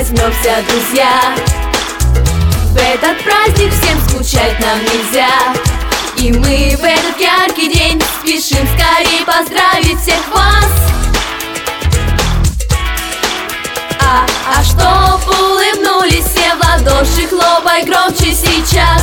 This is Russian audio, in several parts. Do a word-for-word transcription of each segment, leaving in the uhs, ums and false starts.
возьмемся, друзья. В этот праздник всем скучать нам нельзя. И мы в этот яркий день спешим скорее поздравить всех вас. А, а чтоб улыбнулись все в ладоши, хлопай громче сейчас.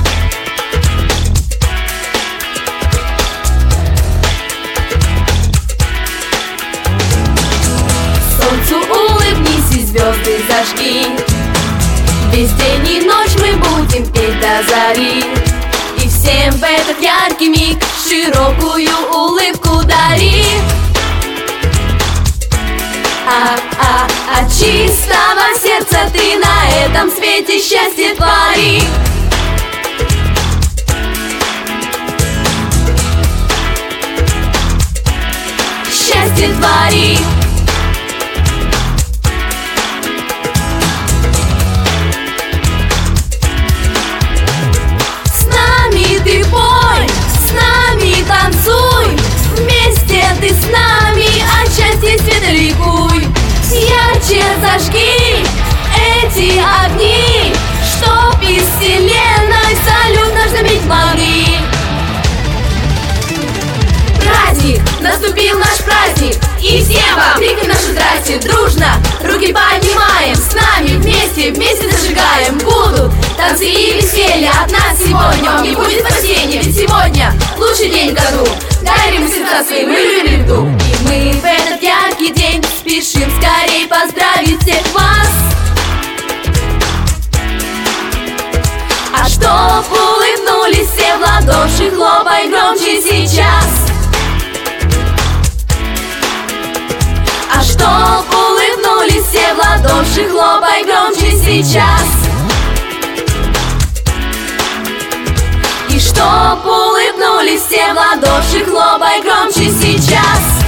Солнцу улыбнись и звезды зажги. Весь день и ночь мы будем петь до зари. И всем в этот яркий миг широкую улыбку дари. А, а, от чистого сердца ты на этом свете счастье твори. Счастье твори. С нами ты пой, с нами танцуй, вместе ты с нами от счастья света ликуй. Ярче зажги эти огни, чтоб из вселенной салют наш заметь могли. Праздник, наступил наш праздник, и всем вам крикнем нашу здрасте. Дружно руки поднимаем, с нами вместе, вместе зажигаем. Будут танцы и веселье от нас сегодня, не будет спасения, ведь сегодня лучший день в году. Дарим сердца свои, мы любим льду. И мы в этот яркий день спешим скорей поздравить всех вас. А чтоб улыбнулись все в ладоши, хлопай громче сейчас. А чтоб улыбнулись все в ладоши, хлопай громче сейчас. И чтоб улыбнулись все в ладоши, хлопай громче сейчас.